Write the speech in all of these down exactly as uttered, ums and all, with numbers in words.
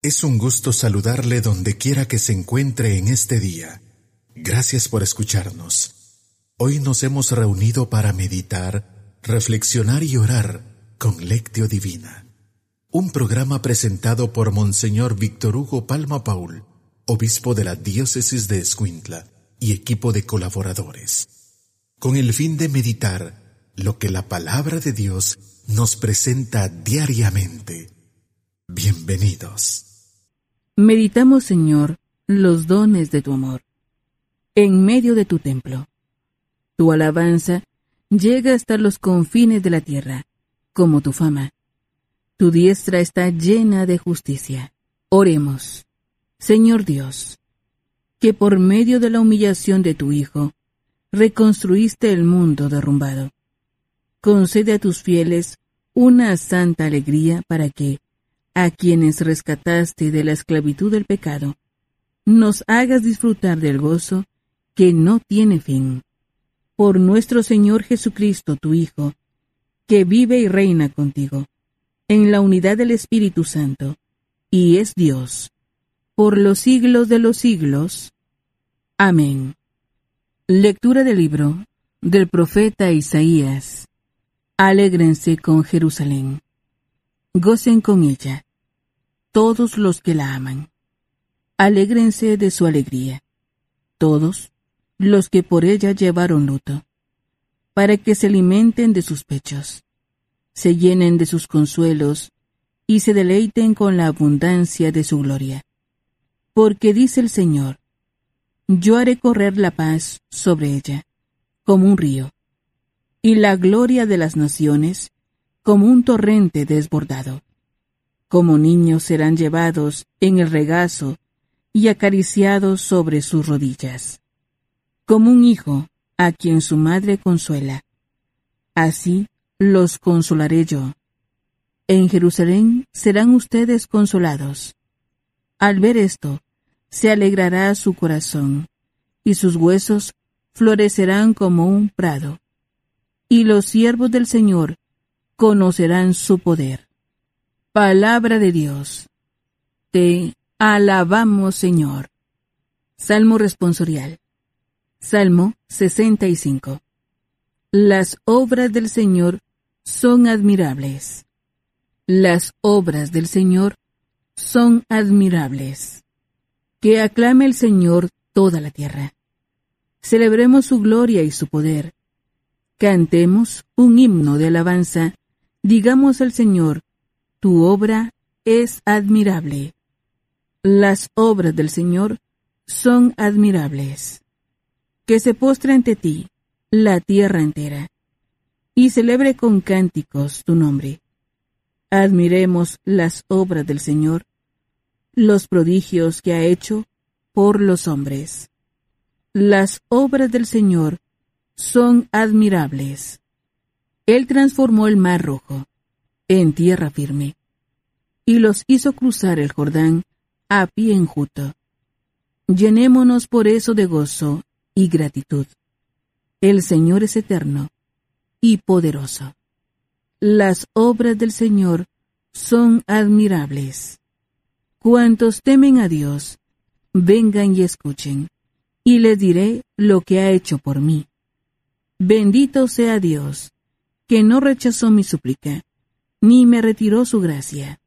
Es un gusto saludarle donde quiera que se encuentre en este día. Gracias por escucharnos. Hoy nos hemos reunido para meditar, reflexionar y orar con Lectio Divina. Un programa presentado por Monseñor Víctor Hugo Palma Paul, obispo de la diócesis de Escuintla, y equipo de colaboradores, con el fin de meditar lo que la palabra de Dios nos presenta diariamente. Bienvenidos. Meditamos, Señor, los dones de tu amor. En medio de tu templo, tu alabanza llega hasta los confines de la tierra, como tu fama. Tu diestra está llena de justicia. Oremos, Señor Dios, que por medio de la humillación de tu Hijo, reconstruiste el mundo derrumbado. Concede a tus fieles una santa alegría para que, a quienes rescataste de la esclavitud del pecado, nos hagas disfrutar del gozo que no tiene fin. Por nuestro Señor Jesucristo, tu Hijo, que vive y reina contigo, en la unidad del Espíritu Santo, y es Dios, por los siglos de los siglos. Amén. Lectura del libro del profeta Isaías. Alégrense con Jerusalén. Gocen con ella todos los que la aman. Alégrense de su alegría todos los que por ella llevaron luto, para que se alimenten de sus pechos, se llenen de sus consuelos y se deleiten con la abundancia de su gloria. Porque dice el Señor: yo haré correr la paz sobre ella, como un río, y la gloria de las naciones, como un torrente desbordado. Como niños serán llevados en el regazo y acariciados sobre sus rodillas. Como un hijo a quien su madre consuela, así los consolaré yo. En Jerusalén serán ustedes consolados. Al ver esto, se alegrará su corazón, y sus huesos florecerán como un prado. Y los siervos del Señor conocerán su poder. Palabra de Dios. Te alabamos, Señor. Salmo responsorial. Salmo sesenta y cinco. Las obras del Señor son admirables. Las obras del Señor son admirables. Que aclame el Señor toda la tierra. Celebremos su gloria y su poder. Cantemos un himno de alabanza. Digamos al Señor: tu obra es admirable. Las obras del Señor son admirables. Que se postre ante ti la tierra entera, y celebre con cánticos tu nombre. Admiremos las obras del Señor, los prodigios que ha hecho por los hombres. Las obras del Señor son admirables. Él transformó el mar rojo en tierra firme, y los hizo cruzar el Jordán a pie enjuto. Llenémonos por eso de gozo y gratitud. El Señor es eterno y poderoso. Las obras del Señor son admirables. Cuantos temen a Dios, vengan y escuchen, y les diré lo que ha hecho por mí. Bendito sea Dios, que no rechazó mi súplica, ni me retiró su gracia.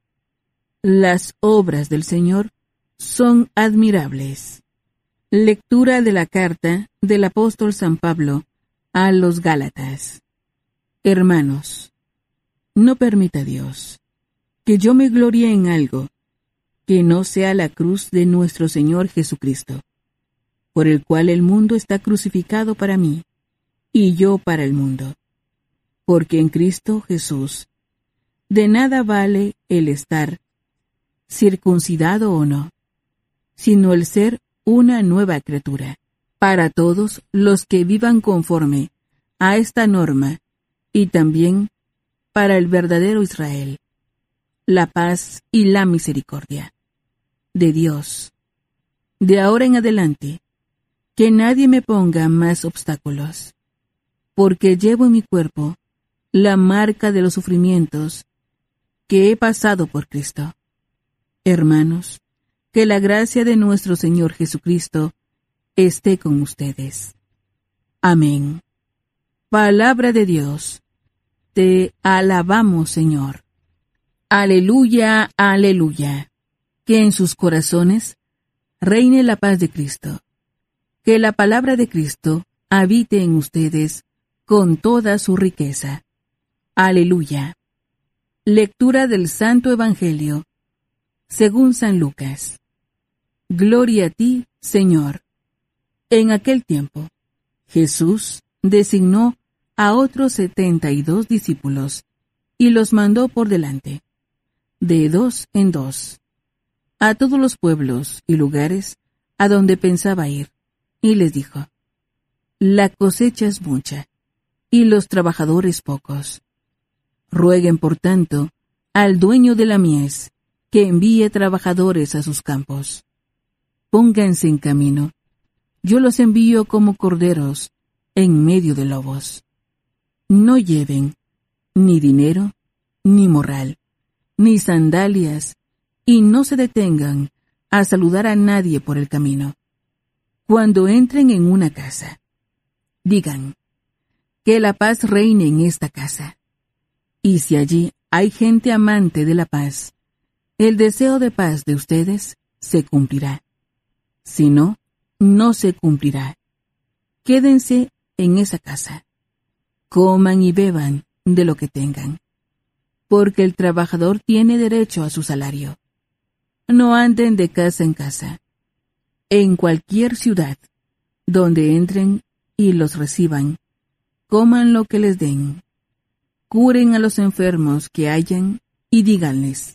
Las obras del Señor son admirables. Lectura de la carta del apóstol San Pablo a los Gálatas. Hermanos, no permita Dios que yo me gloríe en algo que no sea la cruz de nuestro Señor Jesucristo, por el cual el mundo está crucificado para mí, y yo para el mundo. Porque en Cristo Jesús de nada vale el estar circuncidado o no, sino el ser una nueva criatura, para todos los que vivan conforme a esta norma, y también para el verdadero Israel, la paz y la misericordia de Dios. De ahora en adelante, que nadie me ponga más obstáculos, porque llevo en mi cuerpo la marca de los sufrimientos que he pasado por Cristo. Hermanos, que la gracia de nuestro Señor Jesucristo esté con ustedes. Amén. Palabra de Dios. Te alabamos, Señor. Aleluya, aleluya. Que en sus corazones reine la paz de Cristo. Que la palabra de Cristo habite en ustedes con toda su riqueza. Aleluya. Lectura del Santo Evangelio según San Lucas. Gloria a ti, Señor. En aquel tiempo, Jesús designó a otros setenta y dos discípulos y los mandó por delante, de dos en dos, a todos los pueblos y lugares a donde pensaba ir, y les dijo: La cosecha es mucha, y los trabajadores pocos. Rueguen, por tanto, al dueño de la mies que envíe trabajadores a sus campos. Pónganse en camino. Yo los envío como corderos en medio de lobos. No lleven ni dinero, ni morral, ni sandalias, y no se detengan a saludar a nadie por el camino. Cuando entren en una casa, digan: que la paz reine en esta casa. Y si allí hay gente amante de la paz, el deseo de paz de ustedes se cumplirá. Si no, no se cumplirá. Quédense en esa casa. Coman y beban de lo que tengan, porque el trabajador tiene derecho a su salario. No anden de casa en casa. En cualquier ciudad donde entren y los reciban, coman lo que les den. Curen a los enfermos que hayan y díganles: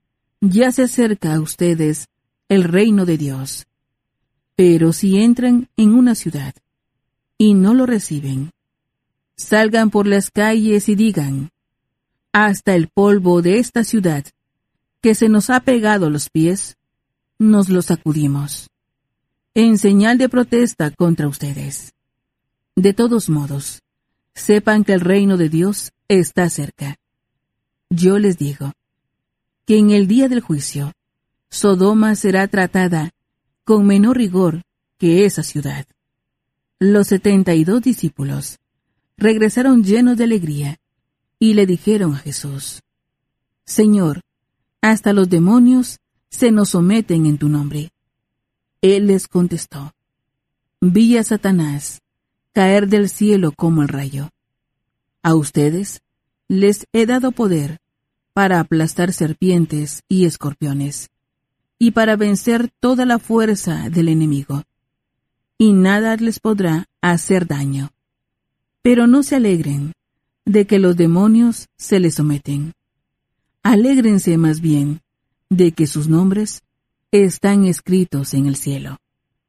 ya se acerca a ustedes el reino de Dios. Pero si entran en una ciudad y no lo reciben, salgan por las calles y digan: hasta el polvo de esta ciudad, que se nos ha pegado a los pies, nos lo sacudimos, en señal de protesta contra ustedes. De todos modos, sepan que el reino de Dios está cerca. Yo les digo que en el día del juicio, Sodoma será tratada con menor rigor que esa ciudad. Los setenta y dos discípulos regresaron llenos de alegría y le dijeron a Jesús: Señor, hasta los demonios se nos someten en tu nombre. Él les contestó: vi a Satanás caer del cielo como el rayo. A ustedes les he dado poder para aplastar serpientes y escorpiones, y para vencer toda la fuerza del enemigo, y nada les podrá hacer daño. Pero no se alegren de que los demonios se les someten. Alégrense más bien de que sus nombres están escritos en el cielo.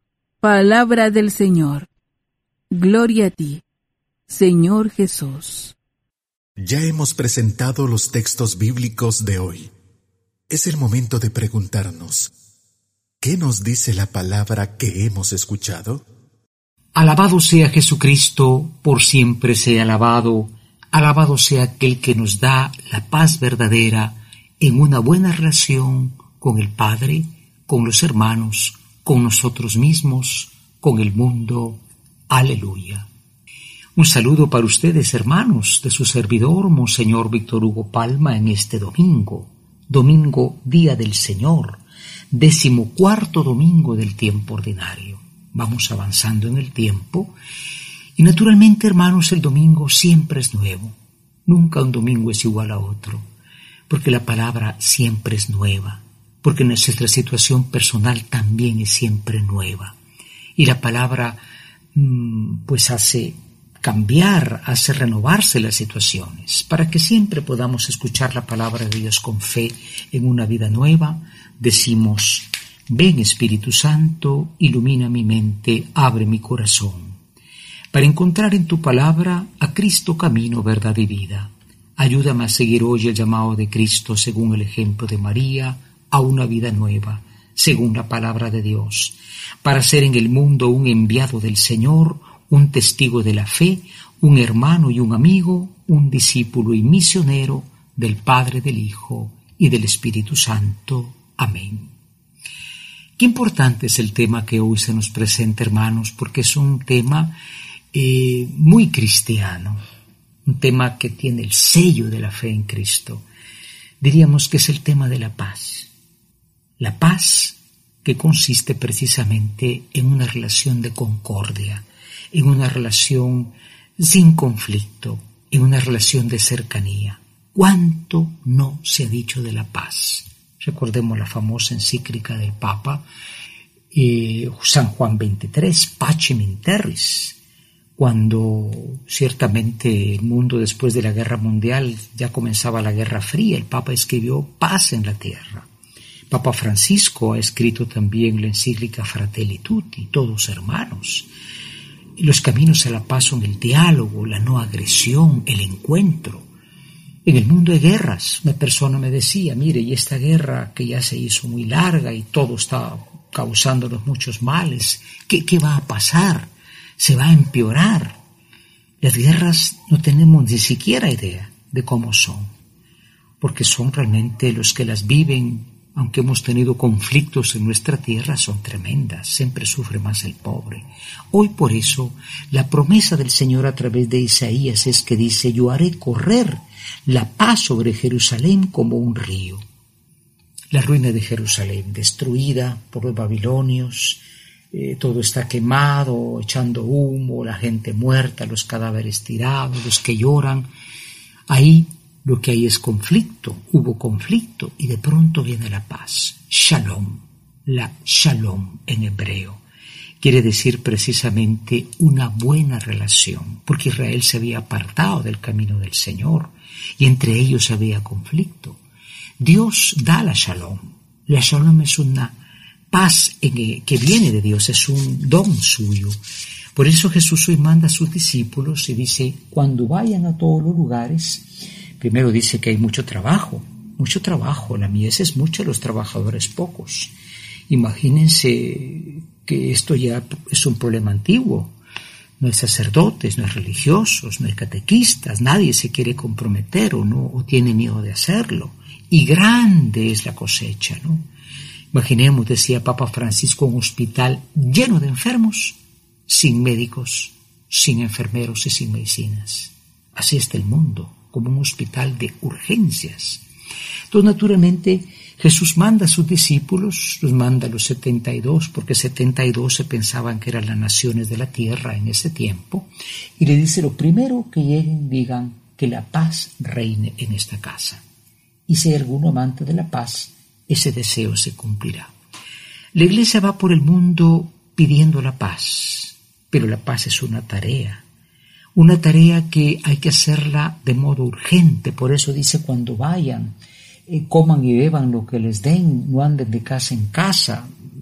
Palabra del Señor. Gloria a ti, Señor Jesús. Ya hemos presentado los textos bíblicos de hoy. Es el momento de preguntarnos: ¿qué nos dice la palabra que hemos escuchado? Alabado sea Jesucristo, por siempre sea alabado. Alabado sea aquel que nos da la paz verdadera en una buena relación con el Padre, con los hermanos, con nosotros mismos, con el mundo. Aleluya. Un saludo para ustedes, hermanos, de su servidor, Monseñor Víctor Hugo Palma, en este domingo, domingo Día del Señor, decimocuarto domingo del tiempo ordinario. Vamos avanzando en el tiempo y naturalmente, hermanos, el domingo siempre es nuevo. Nunca un domingo es igual a otro, porque la palabra siempre es nueva, porque nuestra situación personal también es siempre nueva. Y la palabra mmm, pues hace cambiar, hace renovarse las situaciones, para que siempre podamos escuchar la palabra de Dios con fe en una vida nueva. Decimos: ven Espíritu Santo, ilumina mi mente, abre mi corazón, para encontrar en tu palabra a Cristo camino, verdad y vida. Ayúdame a seguir hoy el llamado de Cristo según el ejemplo de María, a una vida nueva, según la palabra de Dios, para ser en el mundo un enviado del Señor, un testigo de la fe, un hermano y un amigo, un discípulo y misionero del Padre, del Hijo y del Espíritu Santo. Amén. Qué importante es el tema que hoy se nos presenta, hermanos, porque es un tema eh, muy cristiano, un tema que tiene el sello de la fe en Cristo. Diríamos que es el tema de la paz. La paz que consiste precisamente en una relación de concordia, en una relación sin conflicto, en una relación de cercanía. ¿Cuánto no se ha dicho de la paz? Recordemos la famosa encíclica del Papa eh, San Juan veintitrés, Pacem in Terris, cuando ciertamente el mundo después de la Guerra Mundial ya comenzaba la Guerra Fría, el Papa escribió paz en la tierra. Papa Francisco ha escrito también la encíclica Fratelli Tutti, todos hermanos. Los caminos a la paz son el diálogo, la no agresión, el encuentro. En el mundo hay guerras. Una persona me decía, mire, y esta guerra que ya se hizo muy larga y todo está causándonos muchos males, ¿qué, qué va a pasar? Se va a empeorar. Las guerras no tenemos ni siquiera idea de cómo son, porque son realmente los que las viven, aunque hemos tenido conflictos en nuestra tierra, son tremendas, siempre sufre más el pobre. Hoy por eso, la promesa del Señor a través de Isaías es que dice, yo haré correr la paz sobre Jerusalén como un río. La ruina de Jerusalén, destruida por los babilonios, eh, todo está quemado, echando humo, la gente muerta, los cadáveres tirados, los que lloran. Ahí lo que hay es conflicto, hubo conflicto y de pronto viene la paz. Shalom, la shalom en hebreo. Quiere decir precisamente una buena relación, porque Israel se había apartado del camino del Señor y entre ellos había conflicto. Dios da la shalom. La shalom es una paz en, que viene de Dios, es un don suyo. Por eso Jesús hoy manda a sus discípulos y dice, cuando vayan a todos los lugares, primero dice que hay mucho trabajo, mucho trabajo, la mies es mucha, los trabajadores pocos. Imagínense que esto ya es un problema antiguo. No hay sacerdotes, no hay religiosos, no hay catequistas, nadie se quiere comprometer o no, o tiene miedo de hacerlo. Y grande es la cosecha, ¿no? Imaginemos, decía Papa Francisco, un hospital lleno de enfermos, sin médicos, sin enfermeros y sin medicinas. Así está el mundo, como un hospital de urgencias. Entonces, naturalmente, Jesús manda a sus discípulos, los manda a los setenta y dos, porque setenta y dos se pensaban que eran las naciones de la tierra en ese tiempo, y le dice, lo primero que lleguen, digan que la paz reine en esta casa. Y si hay alguno amante de la paz, ese deseo se cumplirá. La Iglesia va por el mundo pidiendo la paz, pero la paz es una tarea, una tarea que hay que hacerla de modo urgente. Por eso dice, cuando vayan, eh, coman y beban lo que les den, no anden de casa en casa.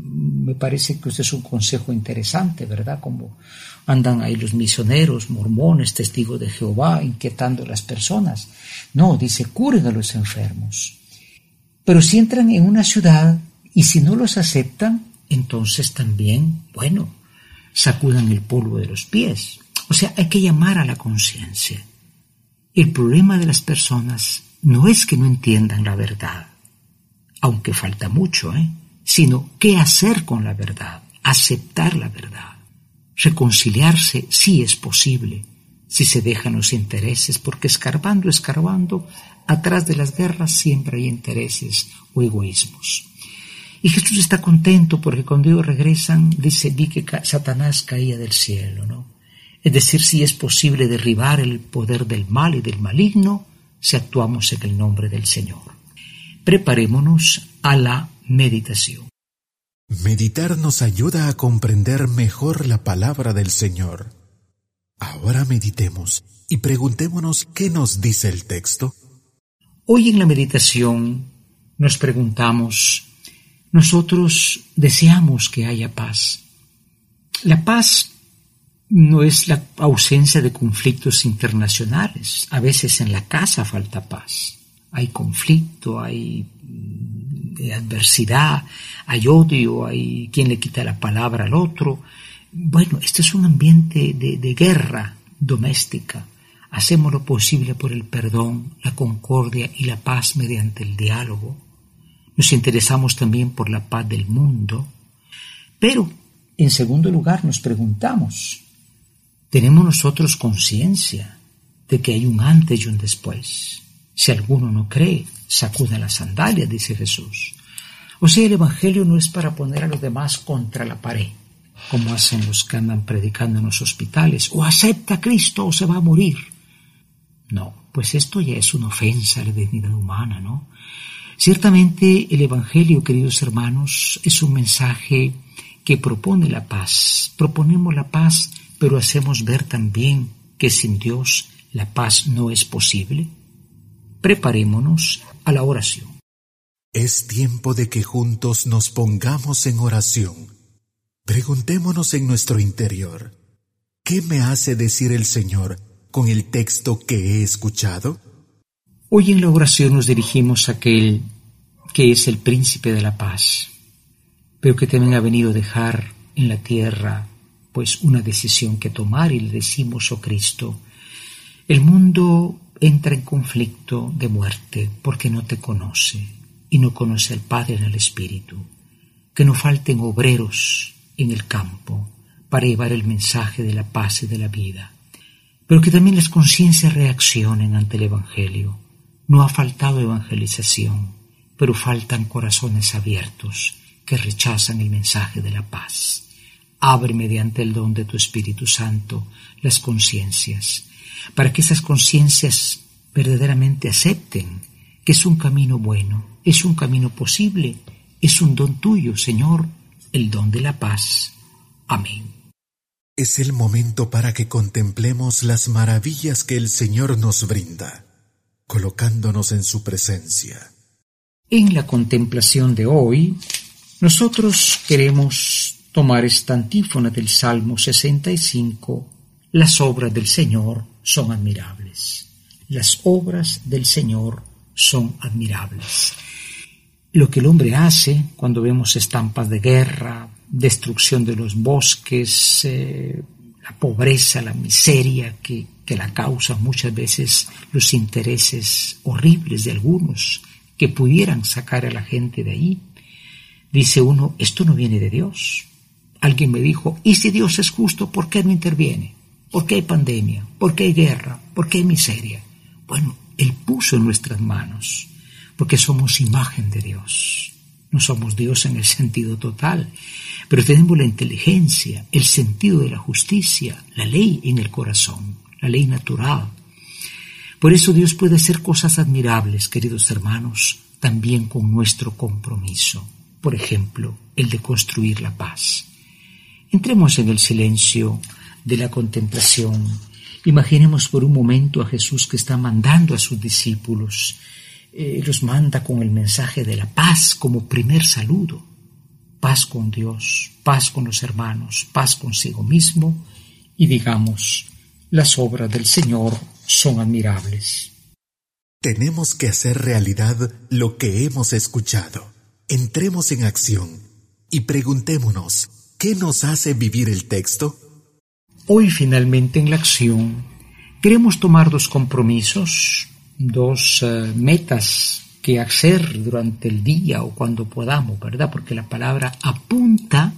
Me parece que este es un consejo interesante, ¿verdad? Como andan ahí los misioneros, mormones, testigos de Jehová, inquietando a las personas. No, dice, curen a los enfermos. Pero si entran en una ciudad y si no los aceptan, entonces también, bueno, sacudan el polvo de los pies. O sea, hay que llamar a la conciencia. El problema de las personas no es que no entiendan la verdad, aunque falta mucho, ¿eh? Sino qué hacer con la verdad, aceptar la verdad. Reconciliarse sí es posible, si se dejan los intereses, porque escarbando, escarbando, atrás de las guerras siempre hay intereses o egoísmos. Y Jesús está contento porque cuando ellos regresan, dice, vi que Satanás caía del cielo, ¿no? Es decir, si es posible derribar el poder del mal y del maligno, si actuamos en el nombre del Señor. Preparémonos a la meditación. Meditar nos ayuda a comprender mejor la palabra del Señor. Ahora meditemos y preguntémonos qué nos dice el texto. Hoy en la meditación nos preguntamos, nosotros deseamos que haya paz. La paz no es la ausencia de conflictos internacionales. A veces en la casa falta paz. Hay conflicto, hay adversidad, hay odio, hay quien le quita la palabra al otro. Bueno, este es un ambiente de, de guerra doméstica. Hacemos lo posible por el perdón, la concordia y la paz mediante el diálogo. nos interesamos también por la paz del mundo, pero en segundo lugar nos preguntamos, ¿tenemos nosotros conciencia de que hay un antes y un después? Si alguno no cree, sacuda las sandalias, dice Jesús. O sea, el Evangelio no es para poner a los demás contra la pared, como hacen los que andan predicando en los hospitales, o acepta a Cristo o se va a morir. No, pues esto ya es una ofensa a la dignidad humana, ¿no? Ciertamente el Evangelio, queridos hermanos, es un mensaje que propone la paz. Proponemos la paz, pero hacemos ver también que sin Dios la paz no es posible. Preparémonos a la oración. Es tiempo de que juntos nos pongamos en oración. Preguntémonos en nuestro interior, ¿qué me hace decir el Señor con el texto que he escuchado? Hoy en la oración nos dirigimos a aquel que es el príncipe de la paz, pero que también ha venido a dejar en la tierra pues una decisión que tomar, y le decimos, oh Cristo, el mundo entra en conflicto de muerte porque no te conoce y no conoce al Padre ni al Espíritu. Que no falten obreros en el campo para llevar el mensaje de la paz y de la vida, pero que también las conciencias reaccionen ante el Evangelio. No ha faltado evangelización, pero faltan corazones abiertos que rechazan el mensaje de la paz. Abre mediante el don de tu Espíritu Santo las conciencias, para que esas conciencias verdaderamente acepten que es un camino bueno, es un camino posible, es un don tuyo, Señor, el don de la paz. Amén. Es el momento para que contemplemos las maravillas que el Señor nos brinda, colocándonos en su presencia. En la contemplación de hoy, nosotros queremos tomar esta antífona del Salmo sesenta y cinco. Las obras del Señor son admirables. Las obras del Señor son admirables. Lo que el hombre hace cuando vemos estampas de guerra, destrucción de los bosques, eh, la pobreza, la miseria que, que la causan muchas veces los intereses horribles de algunos que pudieran sacar a la gente de ahí. Dice uno, esto no viene de Dios. Alguien me dijo, ¿y si Dios es justo, por qué no interviene? ¿Por qué hay pandemia? ¿Por qué hay guerra? ¿Por qué hay miseria? Bueno, Él puso en nuestras manos, porque somos imagen de Dios. No somos Dios en el sentido total, pero tenemos la inteligencia, el sentido de la justicia, la ley en el corazón, la ley natural. Por eso Dios puede hacer cosas admirables, queridos hermanos, también con nuestro compromiso. Por ejemplo, el de construir la paz. Entremos en el silencio de la contemplación. Imaginemos por un momento a Jesús que está mandando a sus discípulos. Eh, los manda con el mensaje de la paz como primer saludo. Paz con Dios, paz con los hermanos, paz consigo mismo, y digamos, las obras del Señor son admirables. Tenemos que hacer realidad lo que hemos escuchado. Entremos en acción y preguntémonos, ¿qué nos hace vivir el texto? Hoy finalmente en la acción queremos tomar dos compromisos, dos uh, metas que hacer durante el día o cuando podamos, ¿verdad? Porque la palabra apunta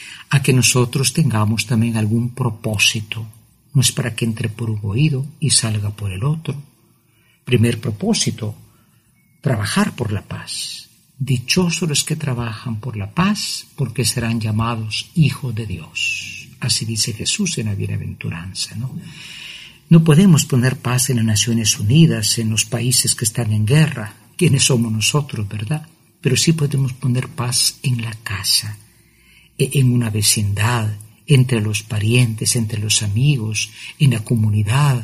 a que nosotros tengamos también algún propósito. No es para que entre por un oído y salga por el otro. Primer propósito, trabajar por la paz. Dichosos los que trabajan por la paz, porque serán llamados hijos de Dios. Así dice Jesús en la bienaventuranza, ¿no? No podemos poner paz en las Naciones Unidas, en los países que están en guerra. ¿Quiénes somos nosotros, verdad? Pero sí podemos poner paz en la casa, en una vecindad, entre los parientes, entre los amigos, en la comunidad.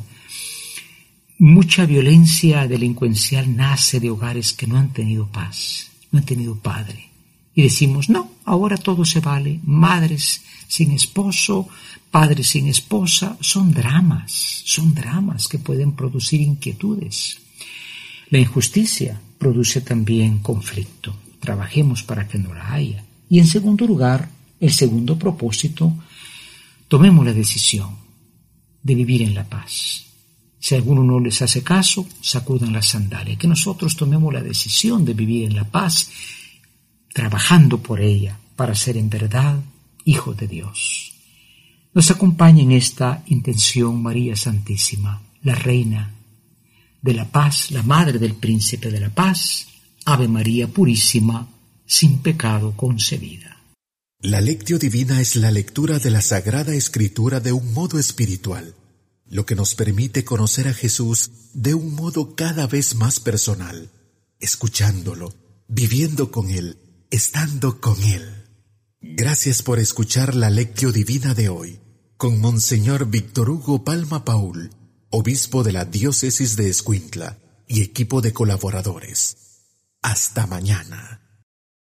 Mucha violencia delincuencial nace de hogares que no han tenido paz, no han tenido padre. Y decimos, no, ahora todo se vale. Madres sin esposo, padres sin esposa, son dramas, son dramas que pueden producir inquietudes. La injusticia produce también conflicto. Trabajemos para que no la haya. Y en segundo lugar, el segundo propósito, tomemos la decisión de vivir en la paz. Si alguno no les hace caso, sacudan las sandalias. Que nosotros tomemos la decisión de vivir en la paz trabajando por ella para ser en verdad hijos de Dios. Nos acompaña en esta intención María Santísima, la Reina de la Paz, la Madre del Príncipe de la Paz, Ave María Purísima, sin pecado concebida. La Lectio Divina es la lectura de la Sagrada Escritura de un modo espiritual, lo que nos permite conocer a Jesús de un modo cada vez más personal, escuchándolo, viviendo con Él, estando con Él. Gracias por escuchar la Lectio Divina de hoy, con Monseñor Víctor Hugo Palma Paul, obispo de la Diócesis de Escuintla y equipo de colaboradores. Hasta mañana.